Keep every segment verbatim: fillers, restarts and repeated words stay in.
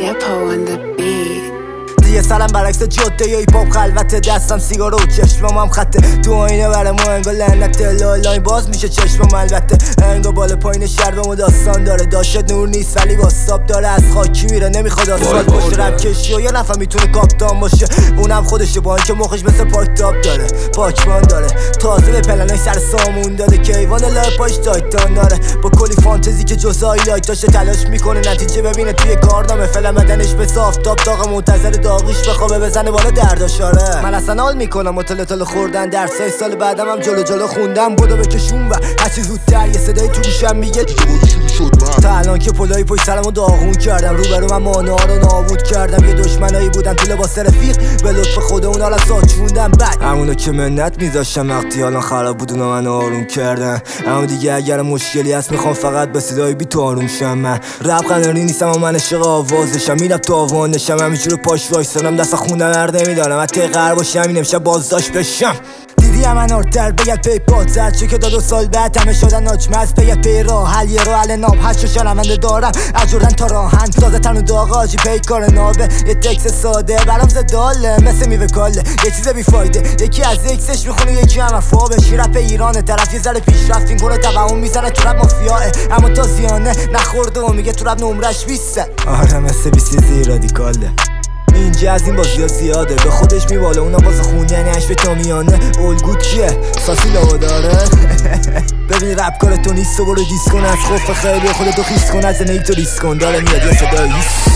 Nepo on the beat. دیگه سرم برعکس جاده یا ایپاپ خلوته، دستم سیگار و چشمم هم خطه، تو آینه برم و انگا لعنت لالاین باز میشه چشمم البته، انگا بالا پایین شربم و داستان داره، داشت نور نیست ولی واساب داره، از خاکی میره نمیخواد آسفالت باشه، رپ کشی و یه نفر میتونه کاپتان باشه، اونم خودشه با اینکه مخش مثل پاک تاپ داره، پاکمان داره، تازه به پلنای سر سامون داده که ایوان لای پاش تایتان داره، با کلی فانتزی که جزایی لایت داشته تلاش میکنه نتیجه ببینه توی کارنامه، فعلا بدنش به آفتاب داغ منتظر داغیش بخوابه بزنه بالا درداشاره. من اصلا حال میکنم و تل تل خوردن درسای سال بعدم هم جلو جلو خوندم، بودو بکشون و هرچی زودتر یه صدای تو گوشم میگه تا الان که پلای پشت سرمو داغون کردم، روبرو من مانا رو نابود کردم، یه دشمنایی بودن تو لباس رفیق به لطف خود اونا را ساچوندم، بعد همونو که منت میذاشتم وقتی الان خراب بود اونا من آروم کردن، اما دیگه اگر مشکلی هست میخوام فقط به صدای بیت آروم شم، من رپ قناری نیستم و من عشق آوازشم، میرم تو آوانشم، همینجور پاش وایسادم دست خونه ورد نمیدارم، حتی غر باشم این امشب بازداشت بشم. دیدی من آرتر بگد پی پاتر چه که دو دو سال بعد همه شدن ناچمز، بگد پی راه حل یه رو حل ناب هشت شنونده دارم از جردن تا راهن، تازه تن و داغ آجی پی کار نابه، یه تکس ساده برام زداله مثل میوه کاله، یه چیز بیفایده، یکی از اکسش میخونه یکی هم افابش، رپ ایران طرف یه ذره پیشرفت این گونه توهم میزنه تو رپ مافیاه، اما تا زیانه نخورده و میگه تو رپ نمرش بیسته، آره مثل بیسی زی رادیکاله، اینجا از این بازی ها زیاده، به خودش میباله اونا واسه خون یعنی عشق تا میانه، الگو کیه؟ ساسی لاو داره ببین رپ کار تو نیست و برو دیس کن، از خوف خیلی خودتو خیس کن، از زندگی تو ریس کن، داره میاد یه صدایی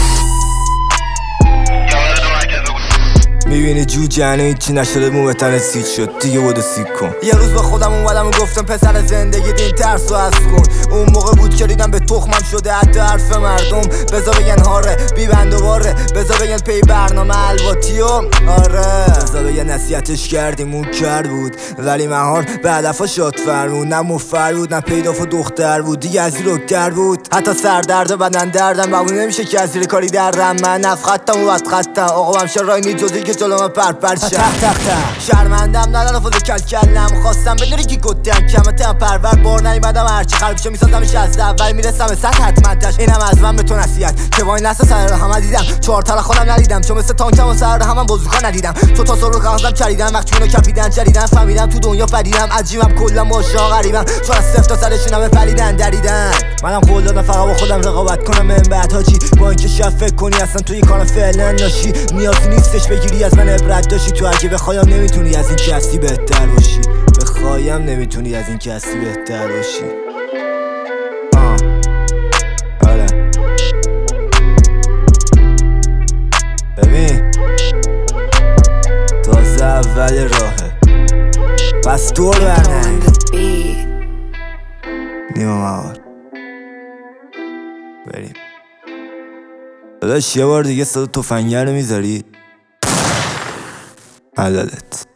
میبینی جو جنه هیچی نشده مو به تنه سیت شد دیگه بودو سیک کن. یه روز به خودم اومدم و گفتم پسر زندگی دین ترس و حذف کن، اون موقع بود که دیدم به تخمم شده حتی حرف مردم، بزا بگن هاره بی بند و باره، بزا بگن پی برنامه الواتی و آره، بزا بگن نصیحتش کردیم اون کرد بود ولی مهار به هدفا شاد فرمون، نه مفر بود نه پیداف و دختر بود، دیگه از این رکتر بود، حتی سردرد و بدن دردم بمون نمیشه که از زیر کاری دردم، من نفخطم و بد خطم آقا همشه رای نی جزی که جلو من پرپر شد تخ تخ تخ شرمندم ندارم فوز کل کلم، خواستم بدونی کی گفتم کمتم پرور بار نیومدم هرچی خرابشو میسازمش از اول میرسم به سطح حتما تش، اینم از من به تو نصیحت که وای نسا سر همه دیدم چهار تل خودم ندیدم، چون مثل تانکم و سر همم بازوکا ندیدم، تو تا سر خواستم چریدم وقتی اونو کپیدن جریدن، فهمیدم تو دنیا پدیدم عجیبم کلا ماشا غریبم، چون از صفر تا سرشون همه پریدن دریدن، منم قول دادم فقط با خودم رقابت کنم من بعد حاجی، با اینکه شب فکر کنی اصلا توی کار فعلا ناشی، نیازی نیستش بگیری از من عبرت داشتی، تو اگه بخوایم نمیتونی از این که هستی بهتر باشی، بخوایم نمیتونی از این که هستی بهتر باشی. آه آره ببین تازه اول راهه پس دور برنه نیمه موار بریم داداش، یه بار دیگه صدا تفنگر رو میذاری؟ عدالت